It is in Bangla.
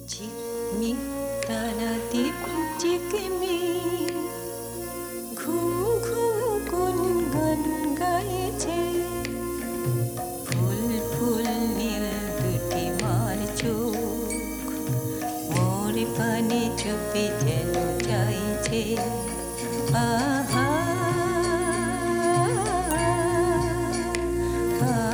ঝিকমিক তারা দীপ চিকমি ঘুম ঘুম কোন গান গাইছে। ফুল ফুল নীল দুটি মার চোখ মোর পানে চুপি যেন চাইছে। আহা